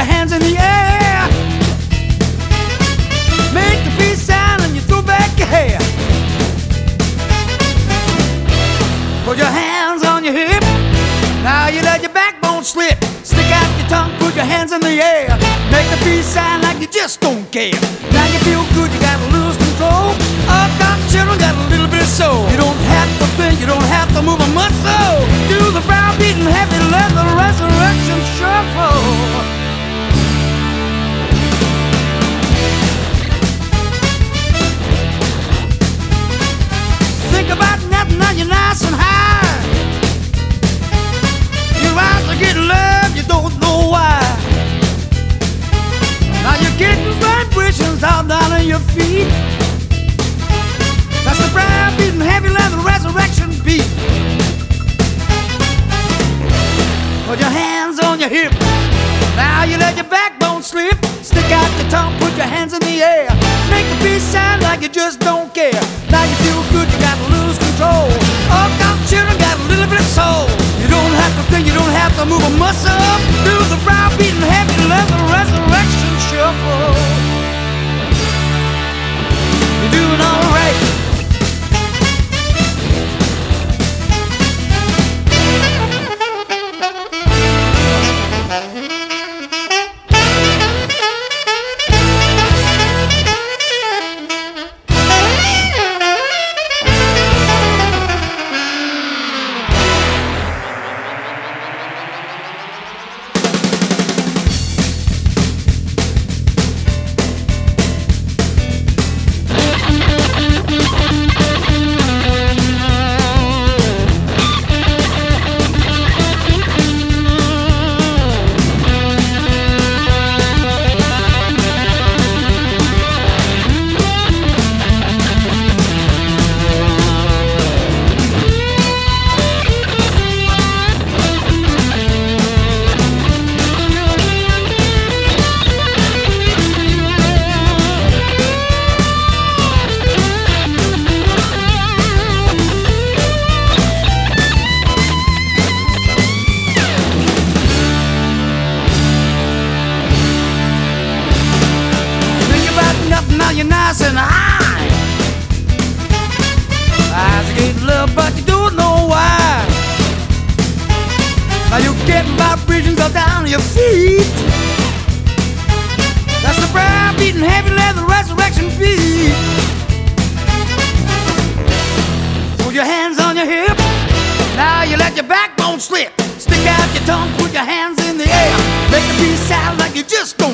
your hands in the air. Make the peace sign and you throw back your hair. Put your hands on your hip. Now you let your backbone slip. Stick out your tongue, put your hands in the air. Make the peace sign like you just don't care. Now you feel good, you gotta lose control. Uptown children got a little bit of soul. You don't have to think, you don't have to move a muscle. Do the brow beating heavy leather resurrection shuffle. Think about nothing, now you're nice and high. Your eyes are getting love, you don't know why. Now you're getting vibrations all down on your feet. That's the brown beating heavy leather resurrection beat. Put your hands on your hip. Now you let your backbone slip. Stick out your tongue, put your hands in the air. Make the beat sound like you just don't care. Now you feel good, you gotta lose control. Uptown children got a little bit of soul. You don't have to think, you don't have to move a muscle. Do the brow beating heavy leather resurrection shuffle. You're doing alright. Now you're nice and high. Eyes are getting love, but you don't know why. Now you're getting vibrations all down your feet. That's the brown beating heavy leather resurrection beat. Put your hands on your hip. Now you let your backbone slip. Stick out your tongue, put your hands in the air. Make the beat sound like you just don't